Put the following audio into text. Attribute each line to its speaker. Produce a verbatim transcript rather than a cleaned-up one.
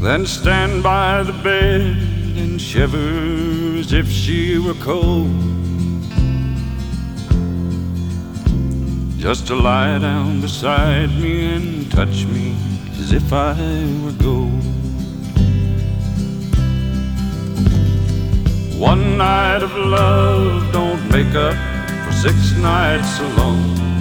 Speaker 1: then stand by the bed and shiver as if she were cold. Just to lie down beside me and touch me as if I were gold. One night of love don't make up for six nights alone.